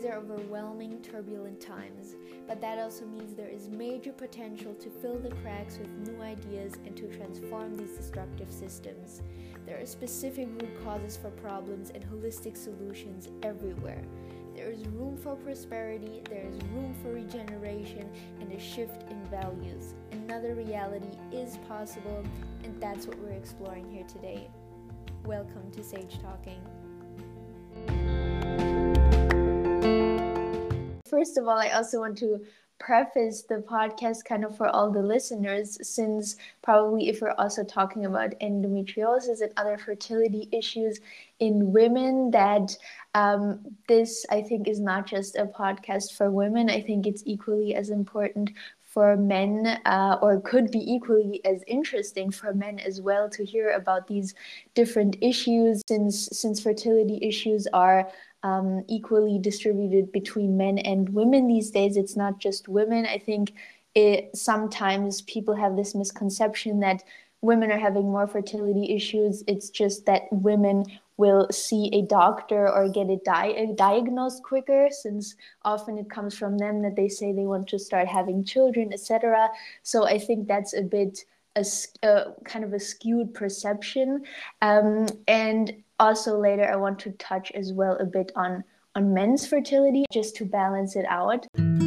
are overwhelming, turbulent times, but that also means there is major potential to fill the cracks with new ideas and to transform these destructive systems. There are specific root causes for problems and holistic solutions everywhere. There is room for prosperity, there is room for regeneration, and a shift in values. Another reality is possible, and that's what we're exploring here today. Welcome to Sage Talking. First of all, I also want to preface the podcast kind of for all the listeners, since probably if we're also talking about endometriosis and other fertility issues in women, that this, I think, is not just a podcast for women. I think it's equally as important for men, or could be equally as interesting for men as well, to hear about these different issues, since fertility issues are equally distributed between men and women these days. It's not just women. I think sometimes people have this misconception that women are having more fertility issues. It's just that women will see a doctor or get it diagnosed quicker, since often it comes from them that they say they want to start having children, etc. So I think that's a bit kind of a skewed perception. And also later I want to touch as well a bit on men's fertility, just to balance it out.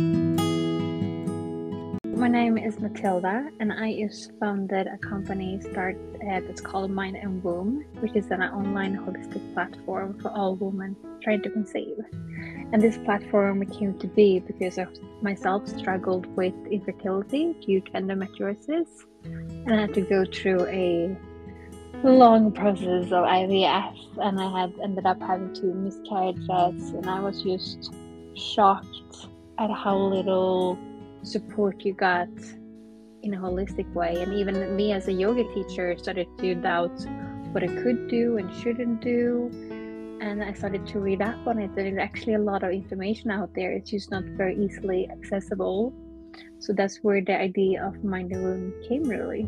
My name is Matilda, and I just founded a company that's called Mind and Womb, which is an online holistic platform for all women trying to conceive. And this platform came to be because I myself struggled with infertility due to endometriosis, and I had to go through a long process of IVF, and I had ended up having 2 miscarriages, and I was just shocked at how little support you got in a holistic way. And even me as a yoga teacher started to doubt what I could do and shouldn't do, and I started to read up on it. There's actually a lot of information out there, it's just not very easily accessible. So that's where the idea of Mind and Womb came, really.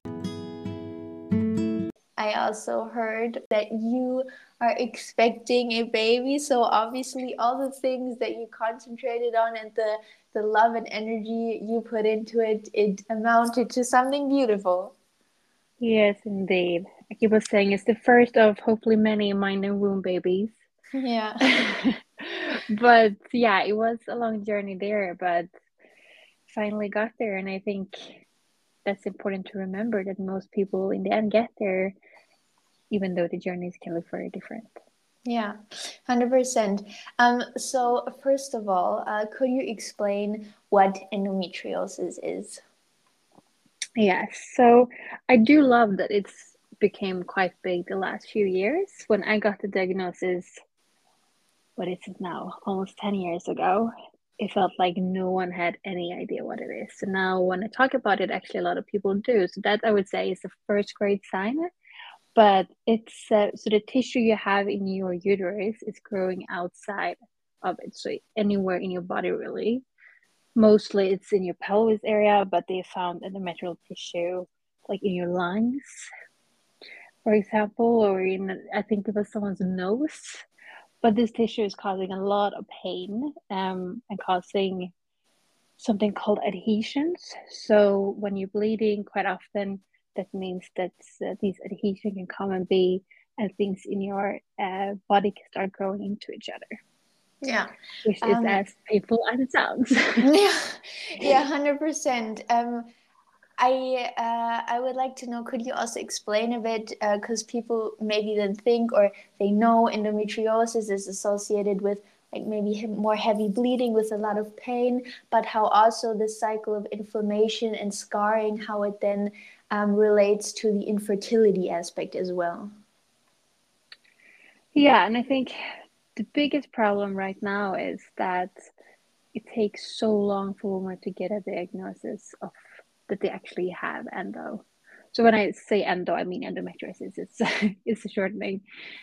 I also heard that you are expecting a baby, so obviously all the things that you concentrated on and the love and energy you put into it, it amounted to something beautiful. Yes, indeed. Like you were saying, it's the first of hopefully many Mind and Womb babies. Yeah. But yeah, it was a long journey there, but finally got there. And I think that's important to remember, that most people in the end get there, even though the journeys can look very different. Yeah, 100%. So first of all, could you explain what endometriosis is? Yes, so I do love that it's became quite big the last few years. When I got the diagnosis, what is it now? Almost 10 years ago, it felt like no one had any idea what it is. So now when I talk about it, actually a lot of people do. So that I would say is the first great sign. But it's so the tissue you have in your uterus is growing outside of it, so anywhere in your body really. Mostly it's in your pelvis area, but they found endometrial tissue like in your lungs, for example, or in, I think it was someone's nose. But this tissue is causing a lot of pain, and causing something called adhesions. So when you're bleeding, quite often that means that these adhesions can come and be, and things in your body can start growing into each other. Yeah. Which is as painful as it sounds. Yeah, 100%. I would like to know, could you also explain a bit, because people maybe then think, or they know endometriosis is associated with like maybe more heavy bleeding with a lot of pain, but how also the cycle of inflammation and scarring, how it then relates to the infertility aspect as well. Yeah, and I think the biggest problem right now is that it takes so long for women to get a diagnosis of that they actually have endo. So when I say endo, I mean endometriosis. It's a short name.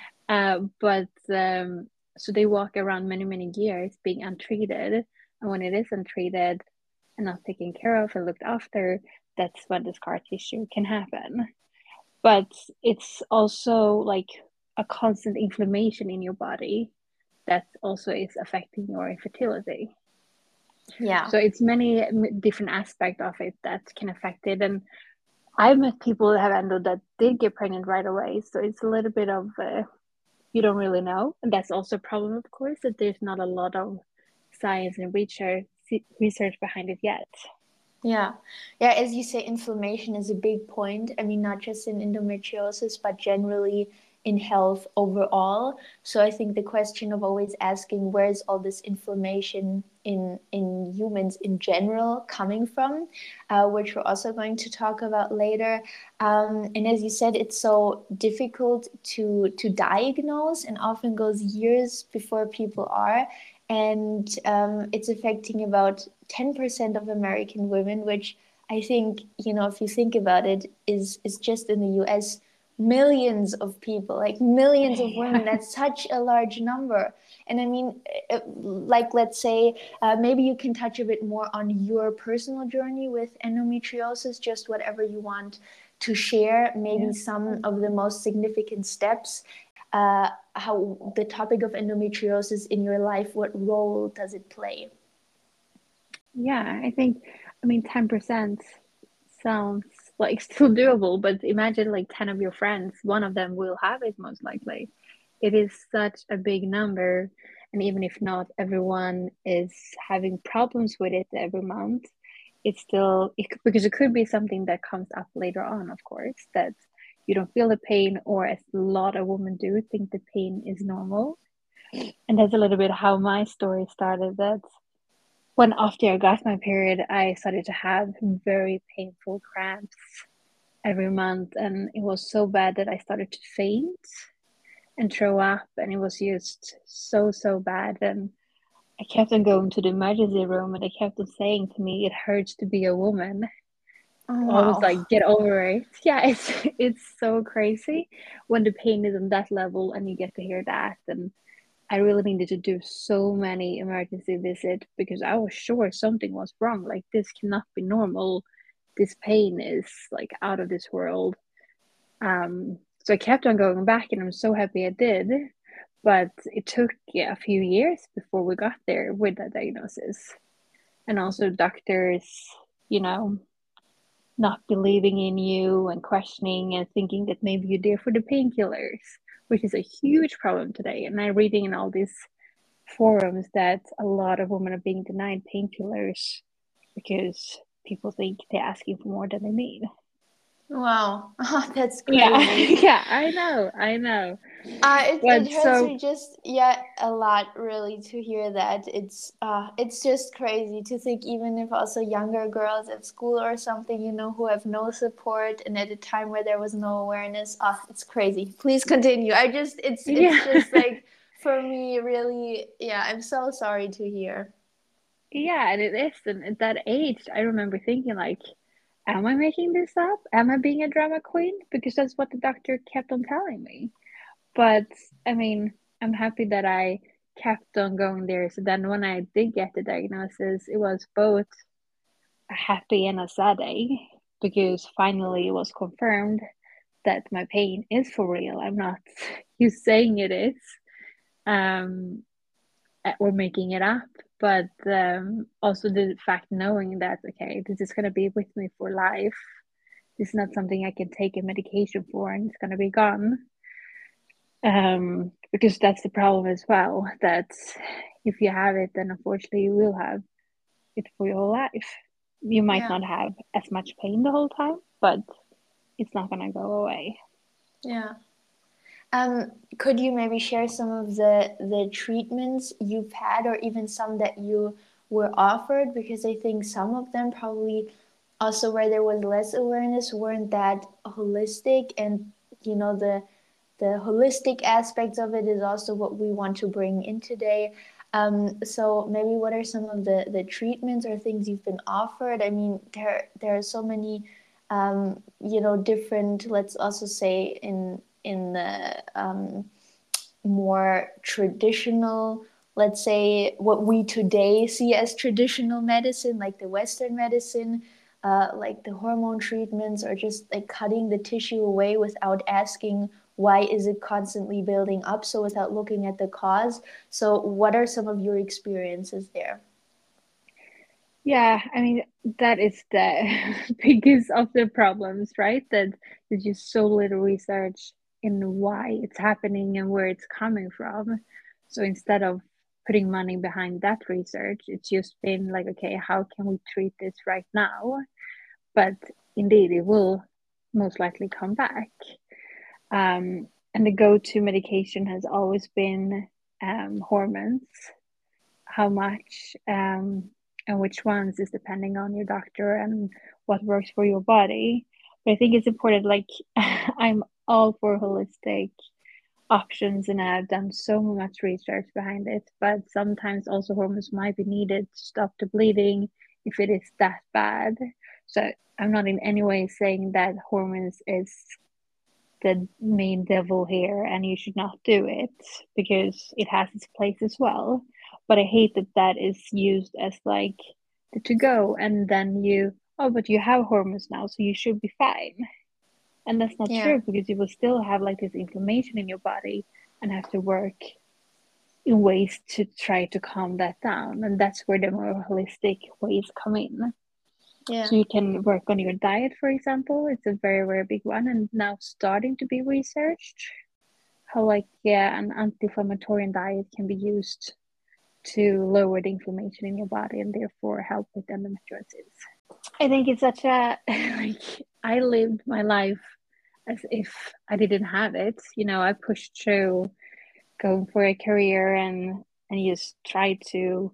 So they walk around many years being untreated, and when it is untreated and not taken care of and looked after, that's when the scar tissue can happen. But it's also like a constant inflammation in your body that also is affecting your infertility. Yeah. So it's many different aspects of it that can affect it. And I've met people that have endo that did get pregnant right away. So it's a little bit of you don't really know. And that's also a problem, of course, that there's not a lot of science and research behind it yet. Yeah. Yeah, as you say, inflammation is a big point. I mean, not just in endometriosis, but generally in health overall. So I think the question of always asking where is all this inflammation in humans in general coming from, which we're also going to talk about later. And as you said, it's so difficult to diagnose and often goes years before people are. And it's affecting about 10% of American women, which I think, you know, if you think about it, is just in the US, millions of people, like millions of women. That's such a large number. And I mean, like, let's say, maybe you can touch a bit more on your personal journey with endometriosis, just whatever you want to share, maybe some of the most significant steps, how the topic of endometriosis in your life, what role does it play? Yeah, I think, I mean, 10% sounds like still doable, but imagine like 10 of your friends, one of them will have it most likely. It is such a big number. And even if not everyone is having problems with it every month, it's still, because it could be something that comes up later on, of course, that you don't feel the pain, or as a lot of women do, think the pain is normal. And that's a little bit how my story started. That when after I got my period, I started to have very painful cramps every month, and it was so bad that I started to faint and throw up, and it was just so bad. And I kept on going to the emergency room, and they kept on saying to me, "It hurts to be a woman." Oh, Always wow. like, get over it. Yeah, it's so crazy when the pain is on that level and you get to hear that. And I really needed to do so many emergency visits because I was sure something was wrong. Like, this cannot be normal. This pain is like out of this world. So I kept on going back, and I'm so happy I did. But it took, yeah, a few years before we got there with that diagnosis. And also doctors, you know, not believing in you and questioning and thinking that maybe you're there for the painkillers, which is a huge problem today. And I'm reading in all these forums that a lot of women are being denied painkillers because people think they're asking for more than they need. Wow. Oh, that's Yeah, crazy. yeah, I know. It But hurts so, me just, yeah, a lot really to hear that. It's just crazy to think, even if also younger girls at school or something, you know, who have no support, and at a time where there was no awareness. It's crazy. Please continue. It's yeah, just like, for me really, yeah, I'm so sorry to hear. yeah, and it is. And at that age, I remember thinking, like, am I making this up? Am I being a drama queen? Because that's what the doctor kept on telling me. But I mean, I'm happy that I kept on going there. So then when I did get the diagnosis, it was both a happy and a sad day because finally it was confirmed that my pain is for real. I'm not you saying it is, um, or making it up. But also the fact knowing that, okay, this is going to be with me for life. This is not something I can take a medication for and it's going to be gone. Because that's the problem as well, that if you have it, then unfortunately you will have it for your whole life. You might Yeah. not have as much pain the whole time, but it's not gonna go away. Yeah. Could you maybe share some of the treatments you've had, or even some that you were offered? Because I think some of them probably also, where there was less awareness, weren't that holistic, and you know, the holistic aspects of it is also what we want to bring in today. So maybe what are some of the treatments or things you've been offered? I mean, there are so many, you know, different. Let's also say in the more traditional, let's say what we today see as traditional medicine, like the Western medicine, like the hormone treatments, or just like cutting the tissue away without asking why is it constantly building up, so without looking at the cause. So what are some of your experiences there? Yeah, I mean, that is the biggest of the problems, right? That there's just so little research in why it's happening and where it's coming from. So instead of putting money behind that research, it's just been like, okay, how can we treat this right now? But indeed, it will most likely come back. And the go-to medication has always been hormones. How much and which ones is depending on your doctor and what works for your body. But I think it's important, like, I'm all for holistic options and I've done so much research behind it, but sometimes also hormones might be needed to stop the bleeding if it is that bad. So I'm not in any way saying that hormones is the main devil here and you should not do it, because it has its place as well. But I hate that that is used as like the to go, and then you, oh, but you have hormones now, so you should be fine. And that's not Yeah. true, because you will still have like this inflammation in your body and have to work in ways to try to calm that down. And that's where the more holistic ways come in. Yeah. So you can work on your diet, for example. It's a very, very big one and now starting to be researched. How, like, yeah, an anti-inflammatory diet can be used to lower the inflammation in your body and therefore help with endometriosis. I think it's such a like, I lived my life as if I didn't have it. You know, I pushed through going for a career and just try to,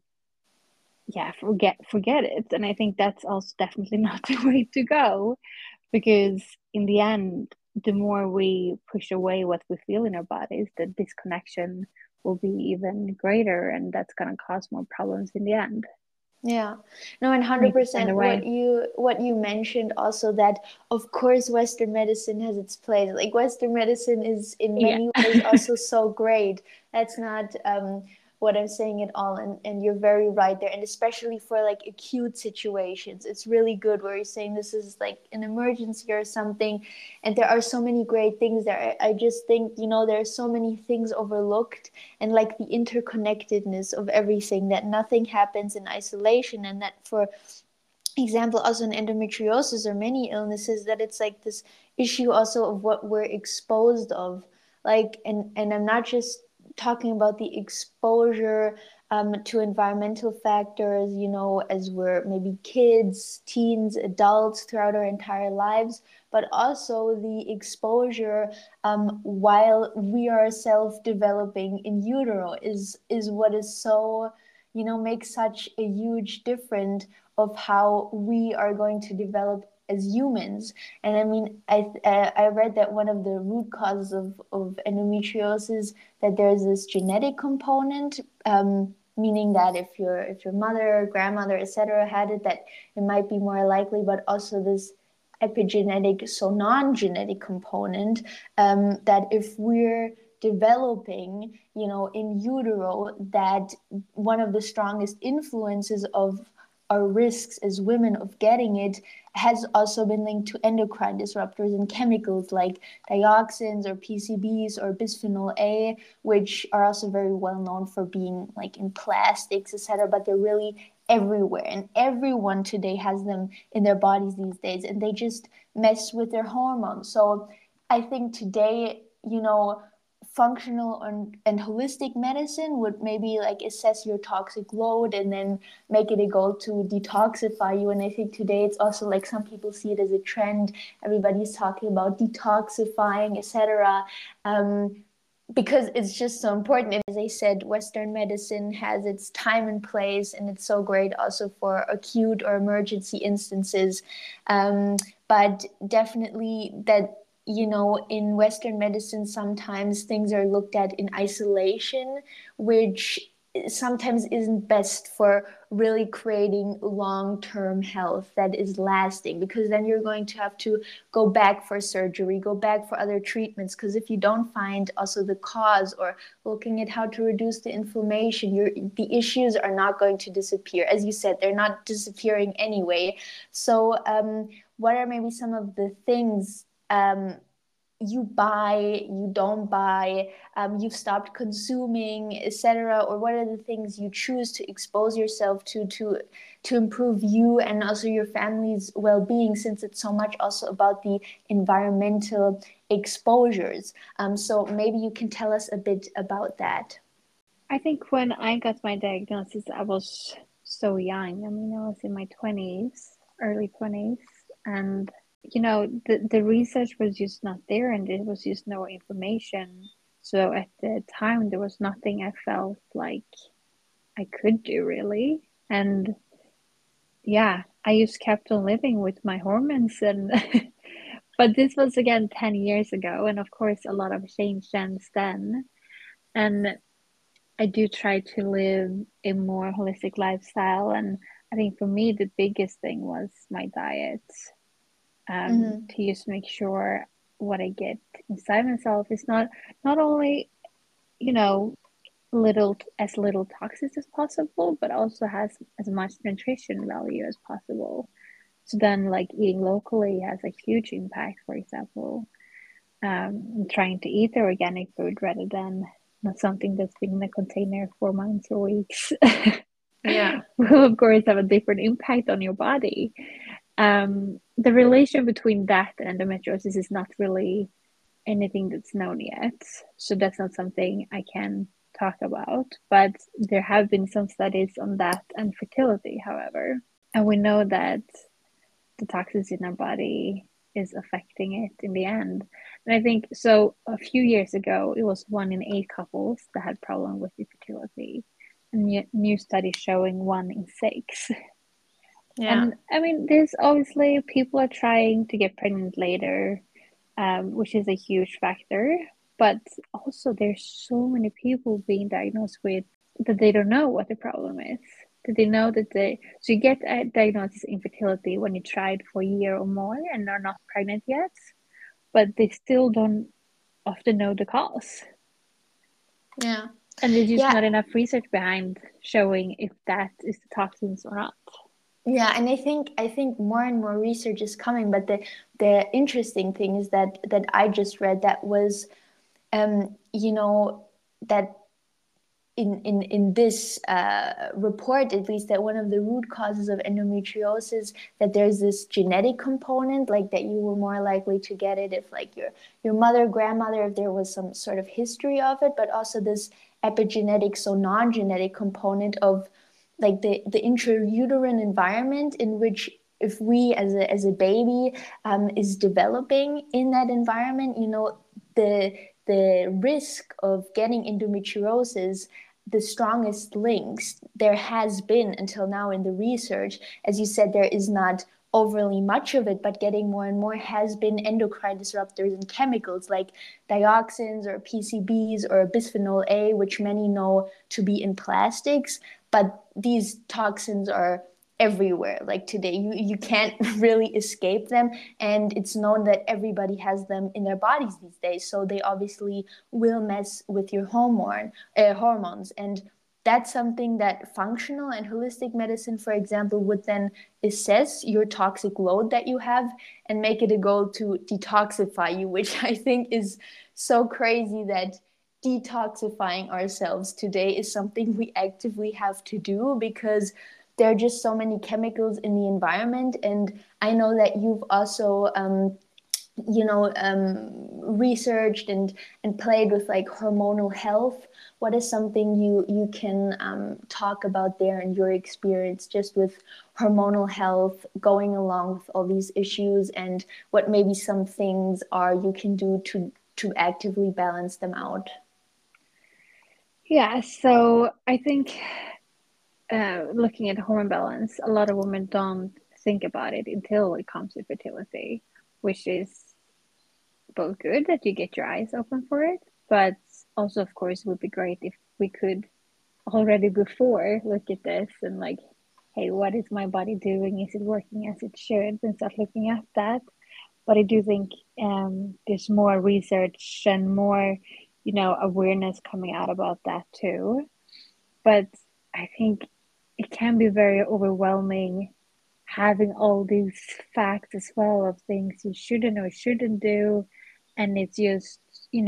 yeah, forget it. And I think that's also definitely not the way to go, because in the end, the more we push away what we feel in our bodies, the disconnection will be even greater, and that's going to cause more problems in the end. Yeah, no, and We need to find a 100% way. what you mentioned also, that of course Western medicine has its place. Like Western medicine is in Yeah. many ways also so great. That's not what I'm saying at all, and you're very right there. And especially for like acute situations, it's really good where you're saying this is like an emergency or something, and there are so many great things there. I just think, you know, there are so many things overlooked, and like the interconnectedness of everything, that nothing happens in isolation, and that, for example, also in endometriosis or many illnesses, that it's like this issue also of what we're exposed of. Like, and I'm not just talking about the exposure to environmental factors, you know, as we're maybe kids, teens, adults throughout our entire lives, but also the exposure while we are self-developing in utero is what is so, you know, makes such a huge difference of how we are going to develop as humans. And I mean, I read that one of the root causes of endometriosis, that there's this genetic component, meaning that if your mother, grandmother, etc. had it, that it might be more likely, but also this epigenetic, so non-genetic component, that if we're developing, you know, in utero, that one of the strongest influences of our risks as women of getting it has also been linked to endocrine disruptors and chemicals like dioxins or PCBs or bisphenol A, which are also very well known for being like in plastics, etc. But they're really everywhere, and everyone today has them in their bodies these days, and they just mess with their hormones. So I think today, you know, functional and holistic medicine would maybe like assess your toxic load and then make it a goal to detoxify you. And I think today it's also like some people see it as a trend. Everybody's talking about detoxifying, etc. Because it's just so important. And as I said, Western medicine has its time and place, and it's so great also for acute or emergency instances. But definitely that, you know, in Western medicine, sometimes things are looked at in isolation, which sometimes isn't best for really creating long-term health that is lasting, because then you're going to have to go back for surgery, go back for other treatments, because if you don't find also the cause or looking at how to reduce the inflammation, the issues are not going to disappear. As you said, they're not disappearing anyway. So what are maybe some of the things you buy, you don't buy, you've stopped consuming, etc., or what are the things you choose to expose yourself to improve you and also your family's well-being, since it's so much also about the environmental exposures. So maybe you can tell us a bit about that. I think when I got my diagnosis, I was so young. I mean, I was in my 20s, early 20s, and the research was just not there, and there was just no information. So at the time, there was nothing I felt like I could do really. And yeah, I just kept on living with my hormones and but this was again 10 years ago, and of course a lot of change since then. And I do try to live a more holistic lifestyle, and I think for me the biggest thing was my diet. Mm-hmm. To just make sure what I get inside myself is not only, you know, little toxins as possible, but also has as much nutrition value as possible. So then, like eating locally has a huge impact. For example, trying to eat the organic food rather than not something that's been in a container for months or weeks Yeah. will, of course, have a different impact on your body. The relation between that and endometriosis is not really anything that's known yet. So that's not something I can talk about. But there have been some studies on that and fertility, however. And we know that the toxins in our body is affecting it in the end. And I think so a few years ago, it was 1 in 8 couples that had problem with infertility. And new studies showing 1 in 6. Yeah. And I mean, there's obviously people are trying to get pregnant later, which is a huge factor. But also, there's so many people being diagnosed with that they don't know what the problem is. That they know that so you get a diagnosis infertility when you tried for a year or more and are not pregnant yet, but they still don't often know the cause. Yeah. And there's just Yeah. not enough research behind showing if that is the toxins or not. Yeah, and I think more and more research is coming, but the interesting thing is that I just read that was, you know, that in this report, at least, that one of the root causes of endometriosis, that there's this genetic component, like that you were more likely to get it if like your mother, grandmother, if there was some sort of history of it, but also this epigenetic, so non-genetic component of like the intrauterine environment in which, if we as a baby is developing in that environment, the the risk of getting endometriosis, the strongest links there has been until now in the research, as you said, there is not overly much of it, but getting more and more, has been endocrine disruptors and chemicals like dioxins or PCBs or bisphenol A, which many know to be in plastics. But these toxins are everywhere. Like today, you can't really escape them, and it's known that everybody has them in their bodies these days, so they obviously will mess with your hormones. And that's something that functional and holistic medicine, for example, would then assess your toxic load that you have and make it a goal to detoxify you, which I think is so crazy that detoxifying ourselves today is something we actively have to do, because there are just so many chemicals in the environment. And I know that you've also researched and played with like hormonal health. What is something you can talk about there in your experience just with hormonal health going along with all these issues, and what maybe some things are you can do to actively balance them out? Yeah, so I think looking at hormone balance, a lot of women don't think about it until it comes to fertility, which is both good that you get your eyes open for it, but also, of course, it would be great if we could already before look at this and like, hey, what is my body doing? Is it working as it should? And start looking at that. But I do think there's more research and more, awareness coming out about that too. But I think it can be very overwhelming having all these facts as well of things you shouldn't or shouldn't do. And it's just,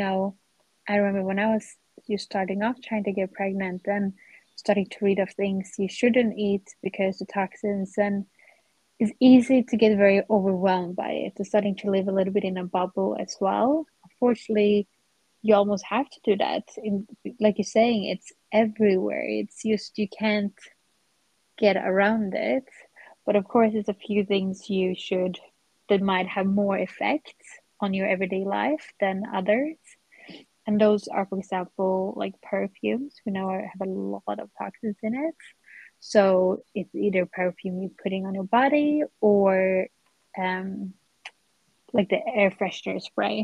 I remember when I was just starting off trying to get pregnant and starting to read of things you shouldn't eat because the toxins, and it's easy to get very overwhelmed by it. It's starting to live a little bit in a bubble as well. Unfortunately, you almost have to do that. Like you're saying, it's everywhere. It's just you can't get around it. But of course, there's a few things that might have more effect on your everyday life than others. And those are, for example, like perfumes. We know have a lot of toxins in it. So it's either perfume you're putting on your body or um, like the air freshener spray.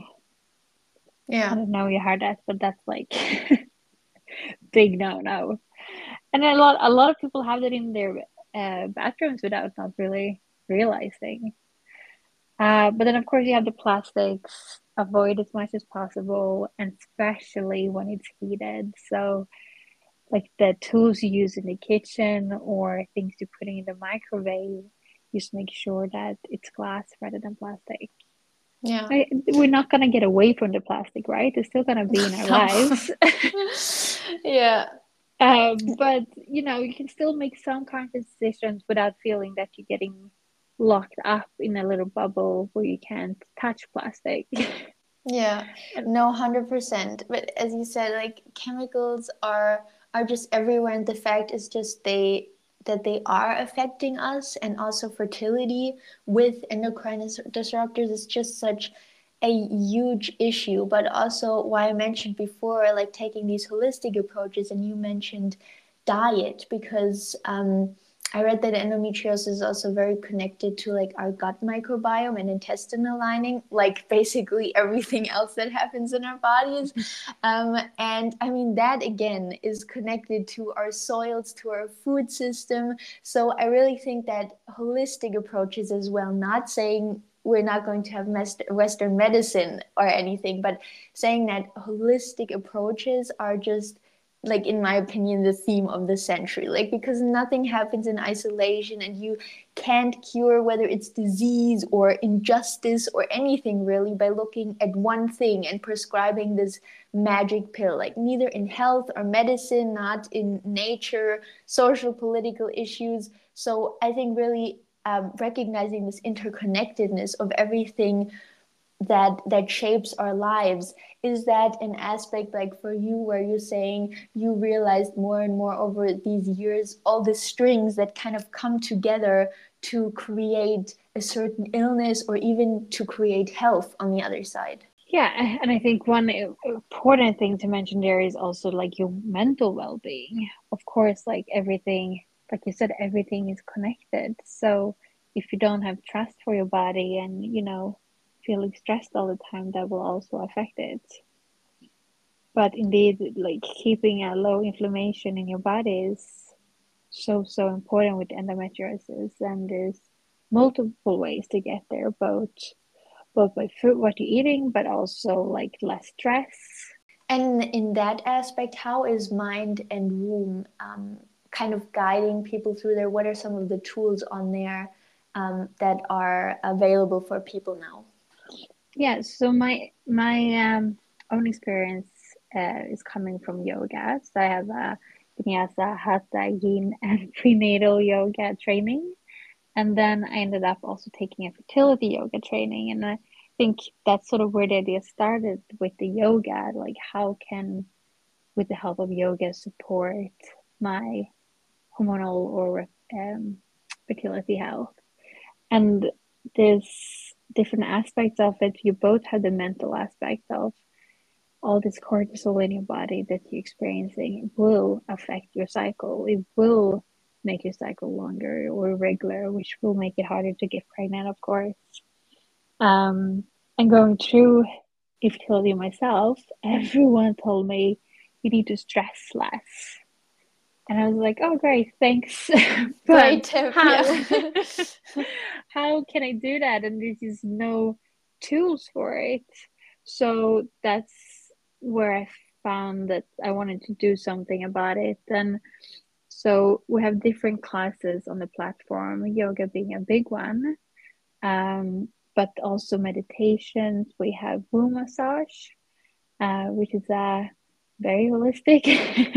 I Yeah. don't know if you heard that, but that's like big no. And a lot of people have that in their bathrooms without not really realizing. But then of course you have the plastics. Avoid as much as possible, and especially when it's heated. So like the tools you use in the kitchen or things you're putting in the microwave, just make sure that it's glass rather than plastic. Yeah. We're not gonna get away from the plastic, right? It's still gonna be in our No. lives. Yeah. But you can still make some conscious decisions without feeling that you're getting locked up in a little bubble where you can't touch plastic. Yeah, And no, 100%. But as you said, like chemicals are just everywhere, and the fact is just they are affecting us, and also fertility with endocrine disruptors is just such a huge issue. But also, why I mentioned before, like taking these holistic approaches, and you mentioned diet, because I read that endometriosis is also very connected to like our gut microbiome and intestinal lining, like basically everything else that happens in our bodies. And I mean, that again is connected to our soils, to our food system. So I really think that holistic approaches as well, not saying we're not going to have Western medicine or anything, but saying that holistic approaches are just, like, in my opinion, the theme of the century, like, because nothing happens in isolation, and you can't cure whether it's disease or injustice or anything really by looking at one thing and prescribing this magic pill, like neither in health or medicine, not in nature, social political issues. So I think really recognizing this interconnectedness of everything that shapes our lives. Is that an aspect, like for you, where you're saying you realized more and more over these years all the strings that kind of come together to create a certain illness or even to create health on the other side? yeah, and I think one important thing to mention there is also like your mental well-being. Of course, like everything, like you said, everything is connected. So if you don't have trust for your body and, feeling stressed all the time, that will also affect it. But indeed, like keeping a low inflammation in your body is so important with endometriosis, and there's multiple ways to get there, both by food, what you're eating, but also like less stress. And in that aspect, how is Mind and Womb kind of guiding people through there? What are some of the tools on there that are available for people now? Yeah, so my own experience is coming from yoga. So I have a Vinyasa, Hatha, Yin, and prenatal yoga training. And then I ended up also taking a fertility yoga training. And I think that's sort of where the idea started with the yoga. Like, how can, with the help of yoga, support my hormonal or fertility health? And there's different aspects of it. You both have the mental aspect of all this cortisol in your body that you're experiencing. It will affect your cycle. It will make your cycle longer or irregular, which will make it harder to get pregnant, of course. And going through infertility myself, everyone told me you need to stress less. And I was like, oh, great, thanks. But Great tip, how? yeah. How can I do that? And there's just no tools for it. So that's where I found that I wanted to do something about it. And so we have different classes on the platform, yoga being a big one. but also meditations. We have womb massage, which is a very holistic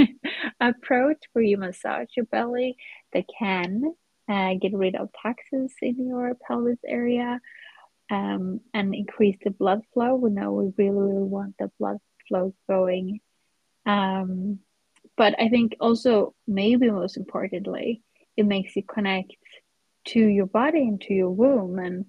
approach where you massage your belly that can get rid of toxins in your pelvis area, and increase the blood flow. We know we really, really want the blood flow going. Um, but I think also, maybe most importantly, it makes you connect to your body and to your womb, and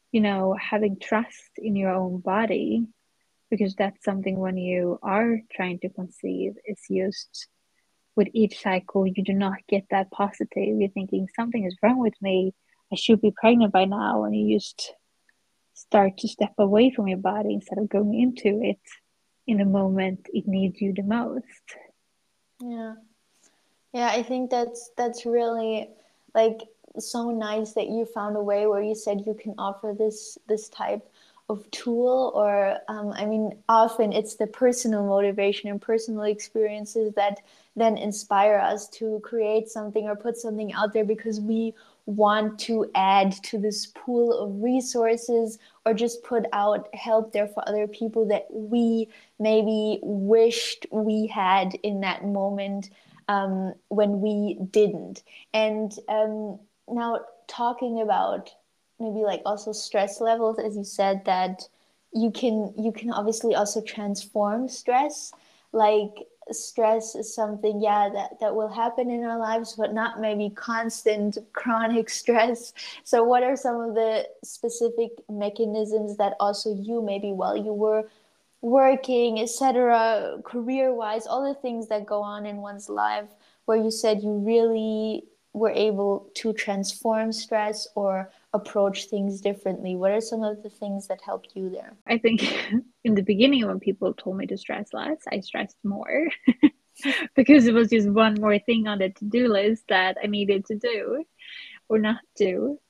having trust in your own body, because that's something when you are trying to conceive, is just with each cycle, you do not get that positive. You're thinking something is wrong with me. I should be pregnant by now. And you just start to step away from your body instead of going into it in the moment it needs you the most. Yeah. Yeah, I think that's really like so nice that you found a way where you said you can offer this type of tool, or I mean, often it's the personal motivation and personal experiences that then inspire us to create something or put something out there because we want to add to this pool of resources, or just put out help there for other people that we maybe wished we had in that moment, when we didn't. And now talking about maybe like also stress levels, as you said, that you can obviously also transform stress. Like stress is something, yeah, that will happen in our lives, but not maybe constant chronic stress. So what are some of the specific mechanisms that also you, maybe while you were working, etc., career wise, all the things that go on in one's life, where you said you really were able to transform stress or approach things differently? What are some of the things that helped you there? I think in the beginning, when people told me to stress less, I stressed more because it was just one more thing on the to-do list that I needed to do or not do.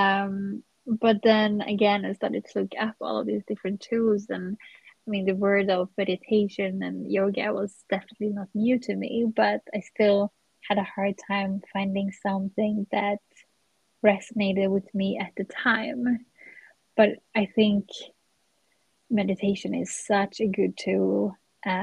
But then again, I started to look up all of these different tools, and I mean, the word of meditation and yoga was definitely not new to me, but I still had a hard time finding something that resonated with me at the time. But I think meditation is such a good tool,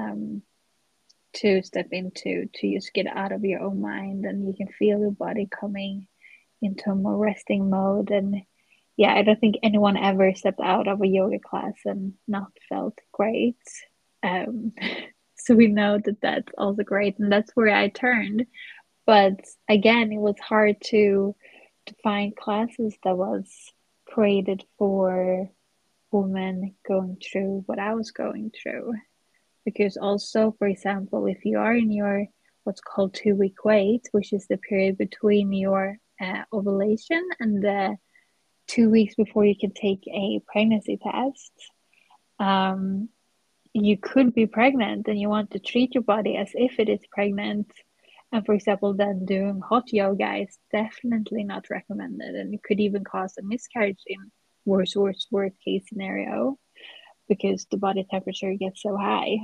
to step into, to just get out of your own mind, and you can feel your body coming into a more resting mode. And yeah, I don't think anyone ever stepped out of a yoga class and not felt great. Um, so we know that that's also great, and that's where I turned. But again, it was hard to find classes that was created for women going through what I was going through. Because also, for example, if you are in your what's called 2 week wait, which is the period between your ovulation and the 2 weeks before you can take a pregnancy test, um, you could be pregnant and you want to treat your body as if it is pregnant. And for example, then doing hot yoga is definitely not recommended, and it could even cause a miscarriage in worst case scenario, because the body temperature gets so high.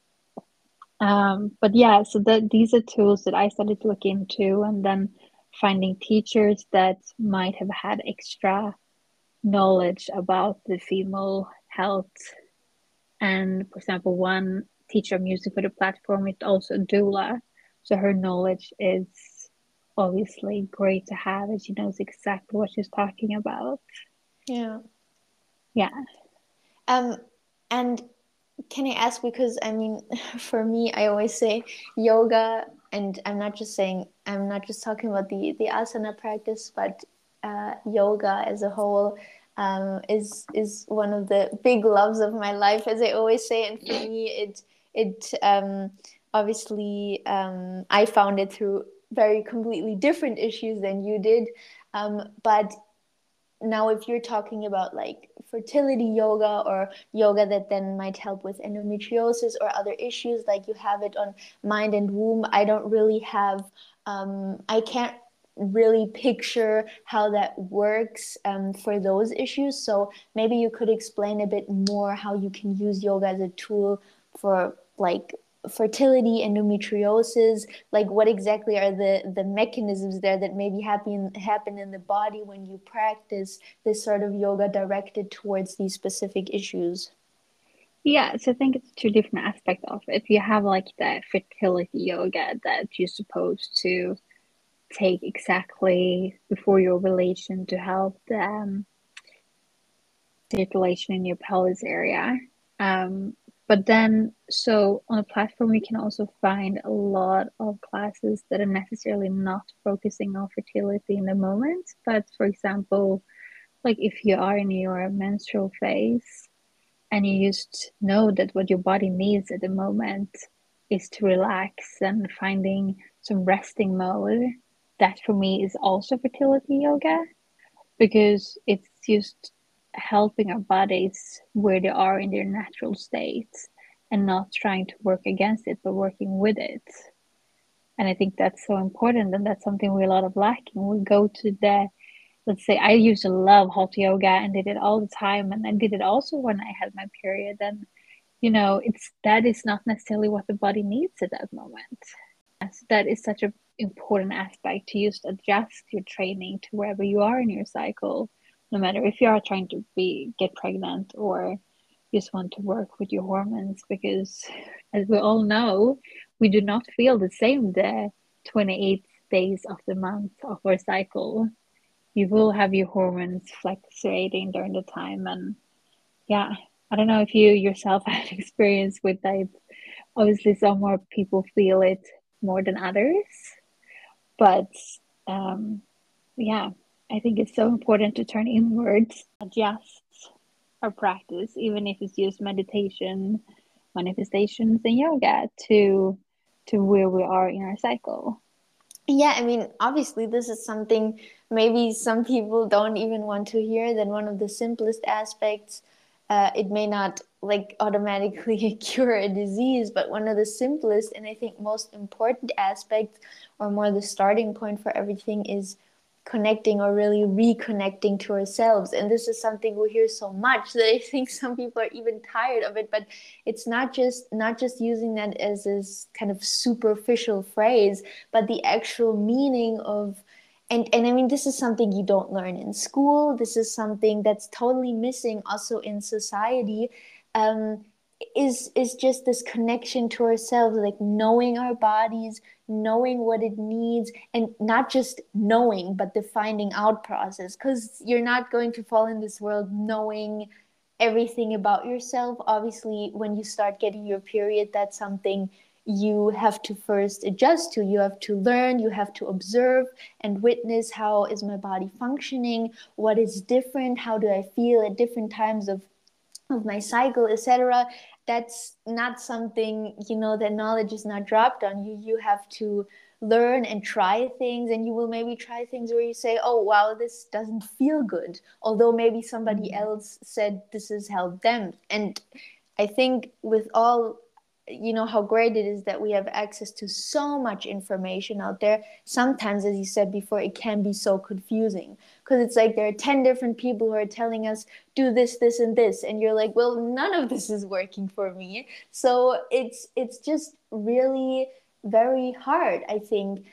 But yeah, so that these are tools that I started to look into, and then finding teachers that might have had extra knowledge about the female health. And for example, one teacher I'm using for the platform is also a doula, so her knowledge is obviously great to have, and she knows exactly what she's talking about. Yeah. Yeah. Um, and can I ask, because I mean, for me, I always say yoga, and I'm not just talking about the asana practice, but yoga as a whole, is one of the big loves of my life, as I always say. And for me, it obviously, I found it through very completely different issues than you did, but now if you're talking about like fertility yoga, or yoga that then might help with endometriosis or other issues, like you have it on mind and womb, I don't really have, I can't really picture how that works, for those issues. So maybe you could explain a bit more how you can use yoga as a tool for like fertility, endometriosis, like what exactly are the mechanisms there that maybe happen in the body when you practice this sort of yoga directed towards these specific issues? Yeah, so I think it's two different aspects of it. You have like the fertility yoga that you're supposed to take exactly before your ovulation to help the circulation in your pelvis area. But then, so on a platform, you can also find a lot of classes that are necessarily not focusing on fertility in the moment. But for example, like if you are in your menstrual phase and you just know that what your body needs at the moment is to relax and finding some resting mode, that for me is also fertility yoga because it's just helping our bodies where they are in their natural states and not trying to work against it but working with it. And I think that's so important, and that's something we're a lot of lacking. We go to the, let's say I used to love hot yoga and did it all the time, and I did it also when I had my period. And it's that is not necessarily what the body needs at that moment. So that is such an important aspect to just adjust your training to wherever you are in your cycle, no matter if you are trying to get pregnant or just want to work with your hormones, because as we all know, we do not feel the same the 28 days of the month of our cycle. You will have your hormones fluctuating during the time. And yeah, I don't know if you yourself have experience with that. Obviously, some more people feel it more than others, but um, yeah, I think it's so important to turn inwards, adjust our practice, even if it's just meditation, manifestations, and yoga to where we are in our cycle. Yeah, I mean, obviously, this is something maybe some people don't even want to hear. That one of the simplest aspects, it may not like automatically cure a disease, but one of the simplest and I think most important aspects, or more the starting point for everything, is connecting or really reconnecting to ourselves. And this is something we hear so much that I think some people are even tired of it. But it's not just using that as this kind of superficial phrase, but the actual meaning of, and I mean, this is something you don't learn in school. This is something that's totally missing also in society. um, is just this connection to ourselves, like knowing our bodies, knowing what it needs, and not just knowing, but the finding out process. Because you're not going to fall in this world knowing everything about yourself. Obviously, when you start getting your period, that's something you have to first adjust to. You have to learn, you have to observe and witness, how is my body functioning, what is different, how do I feel at different times of my cycle, etc. That's not something, that knowledge is not dropped on you. You have to learn and try things, and you will maybe try things where you say, oh wow, this doesn't feel good, although maybe somebody Mm. else said this has helped them. And I think with all, how great it is that we have access to so much information out there. Sometimes, as you said before, it can be so confusing, because it's like there are 10 different people who are telling us do this, this, and this, and you're like, well, none of this is working for me. So it's just really very hard, I think.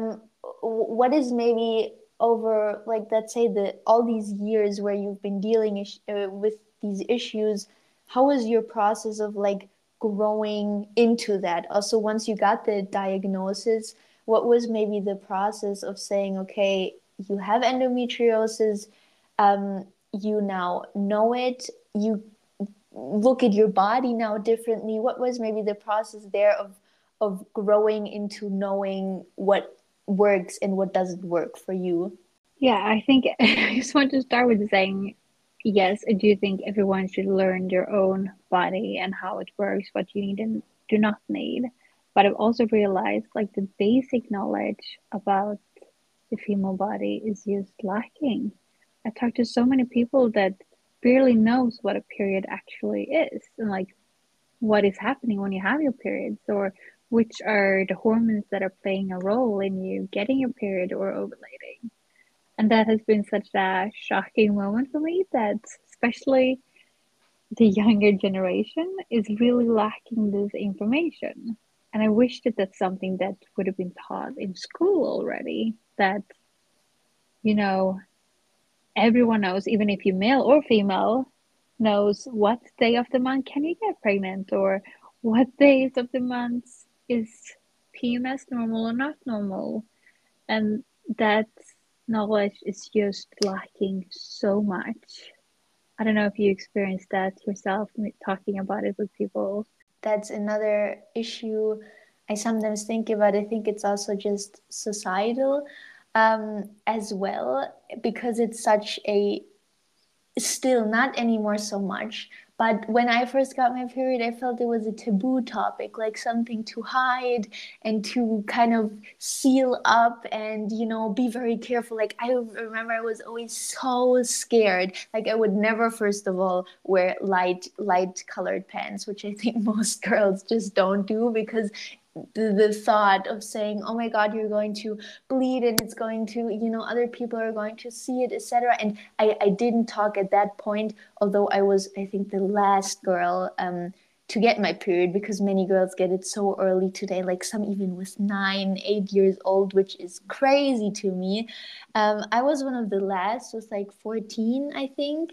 What is maybe over, like, let's say, the all these years where you've been dealing with these issues, how was your process of like growing into that? Also, once you got the diagnosis, what was maybe the process of saying, okay, you have endometriosis, you now know it, you look at your body now differently. What was maybe the process there of growing into knowing what works and what doesn't work for you? Yeah, I think I just want to start with saying, yes, I do think everyone should learn their own body and how it works, what you need and do not need. But I've also realized like the basic knowledge about the female body is just lacking. I talked to so many people that barely knows what a period actually is, and like what is happening when you have your periods, or which are the hormones that are playing a role in you getting your period or ovulating. And that has been such a shocking moment for me, that especially the younger generation is really lacking this information. And I wish that that's something that would have been taught in school already. That, you know, everyone knows, even if you're male or female, knows what day of the month can you get pregnant, or what days of the month is PMS normal or not normal. And that knowledge is just lacking so much. I don't know if you experienced that yourself, talking about it with people. That's another issue I sometimes think about. I think it's also just societal as well, because it's such a, still not anymore so much, but when I first got my period I felt it was a taboo topic, like something to hide and to kind of seal up and, you know, be very careful. Like I remember I was always so scared, like I would never, first of all, wear light colored pants, which I think most girls just don't do, because the thought of saying, oh my god, you're going to bleed and it's going to, you know, other people are going to see it, etc. And I didn't talk at that point, although I was, I think, the last girl to get my period, because many girls get it so early today, like some even with 9, 8 years old, which is crazy to me. I was one of the last, was like 14, I think,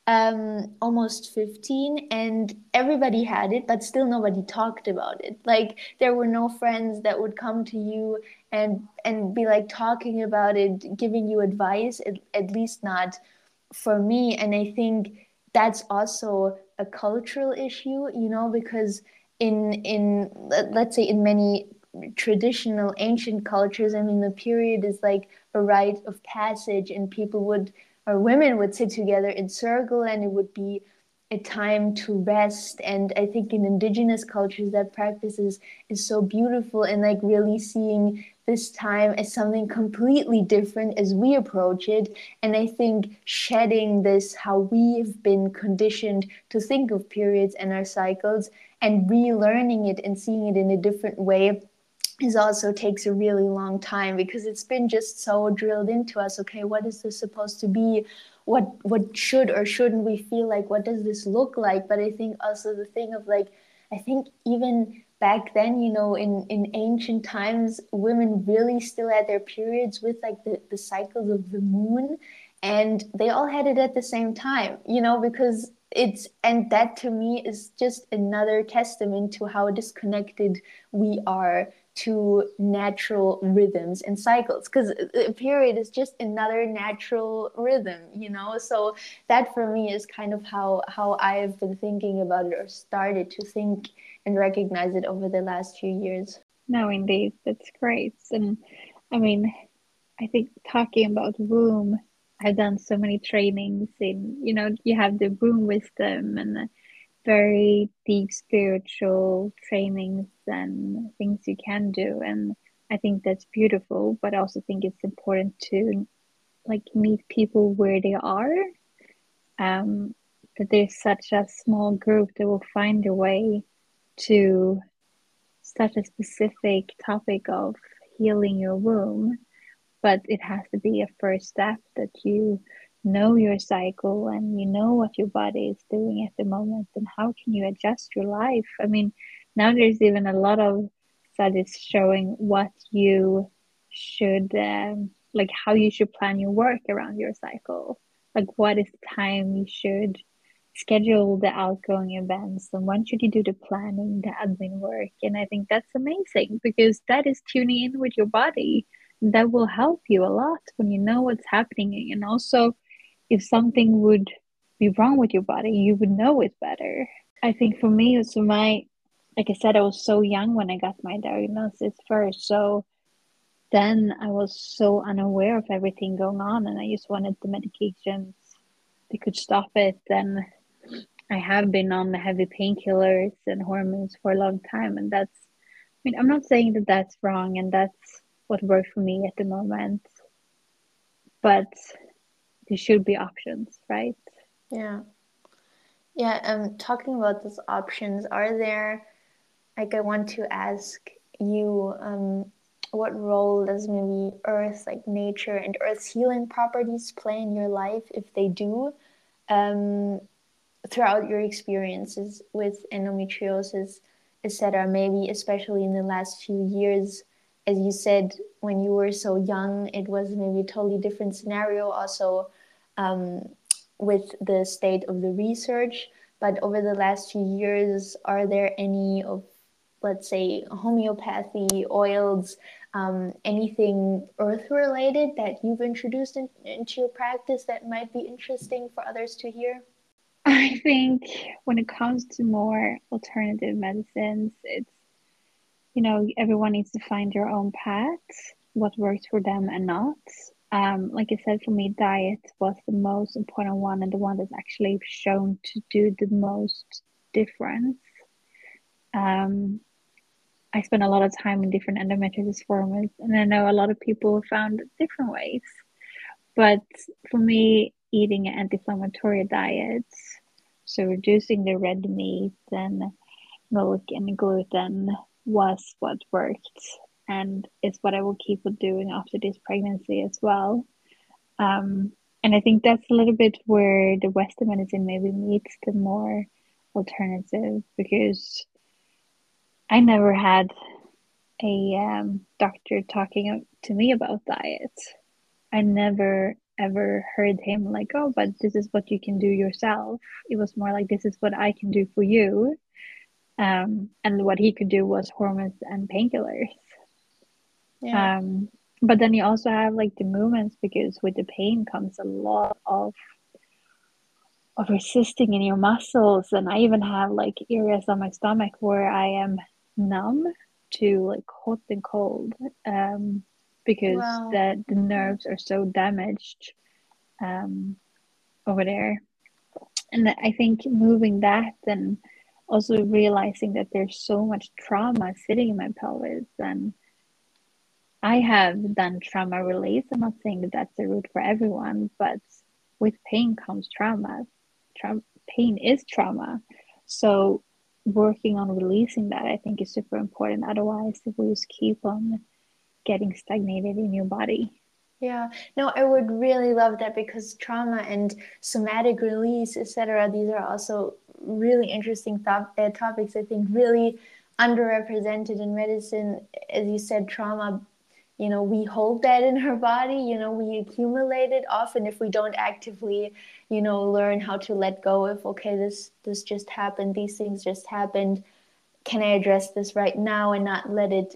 almost 15, and everybody had it, but still nobody talked about it. Like there were no friends that would come to you and be like talking about it, giving you advice, at least not for me. And I think that's also a cultural issue, you know, because in let's say in many traditional ancient cultures, I mean, the period is like a rite of passage, and people would, or women would sit together in circle, and it would be a time to rest. And I think in indigenous cultures that practice is so beautiful, and like really seeing this time as something completely different as we approach it. And I think shedding this, how we've been conditioned to think of periods and our cycles, and relearning it and seeing it in a different way, is also takes a really long time, because it's been just so drilled into us. Okay, what is this supposed to be? What should or shouldn't we feel like? What does this look like? But I think also the thing of like, I think even back then, you know, in ancient times, women really still had their periods with like the cycles of the moon, and they all had it at the same time, you know, because it's, and that to me is just another testament to how disconnected we are to natural rhythms and cycles, because a period is just another natural rhythm, you know. So that for me is kind of how I've been thinking about it, or started to think and recognize it over the last few years. No, indeed, that's great. And I mean, I think talking about womb, I've done so many trainings in, you have the womb wisdom and the very deep spiritual trainings and things you can do. And I think that's beautiful, but I also think it's important to like meet people where they are. Um, that there's such a small group that will find a way to such a specific topic of healing your womb, but it has to be a first step that you know your cycle and you know what your body is doing at the moment and how can you adjust your life. I mean, now there's even a lot of studies showing what you should like how you should plan your work around your cycle, like what is the time you should schedule the outgoing events and when should you do the planning, the admin work. And I think that's amazing because that is tuning in with your body. That will help you a lot when you know what's happening. And also, if something would be wrong with your body, you would know it better. I think for me, so like I said, I was so young when I got my diagnosis first. So then I was so unaware of everything going on, and I just wanted the medications that could stop it. And I have been on the heavy painkillers and hormones for a long time, and I mean, I'm not saying that that's wrong, and that's what worked for me at the moment, but there should be options, right? Yeah. Yeah, talking about those options, are there, like, I want to ask you, what role does maybe Earth, like nature and Earth's healing properties, play in your life, if they do? Um, throughout your experiences with endometriosis, etc., maybe especially in the last few years, as you said, when you were so young, it was maybe a totally different scenario, also um, with the state of the research. But over the last few years, are there any of, let's say, homeopathy, oils, anything earth related that you've introduced into your practice that might be interesting for others to hear? I think when it comes to more alternative medicines, it's, everyone needs to find their own path, what works for them and not. Like I said, for me, diet was the most important one and the one that's actually shown to do the most difference. Um, I spent a lot of time in different endometriosis forums, and I know a lot of people found different ways. But for me, eating an anti-inflammatory diet, so reducing the red meat and milk and gluten, was what worked, and it's what I will keep on doing after this pregnancy as well. And I think that's a little bit where the Western medicine maybe meets the more alternative, because I never had a doctor talking to me about diet. I never ever heard him like, oh, but this is what you can do yourself. It was more like, this is what I can do for you. And what he could do was hormones and painkillers. Yeah. Um, but then you also have like the movements, because with the pain comes a lot of resisting in your muscles. And I even have like areas on my stomach where I am numb to like hot and cold, because Wow. the Okay. nerves are so damaged um, over there. And I think moving that, and also realizing that there's so much trauma sitting in my pelvis. And I have done trauma release. I'm not saying that that's the route for everyone, but with pain comes trauma. Pain is trauma. So working on releasing that, I think, is super important. Otherwise, if we just keep on getting stagnated in your body. Yeah, no, I would really love that because trauma and somatic release, etc., these are also really interesting topics, I think, really underrepresented in medicine. As you said, trauma, we hold that in our body, we accumulate it often if we don't actively, learn how to let go of, okay, this just happened, these things just happened. Can I address this right now and not let it,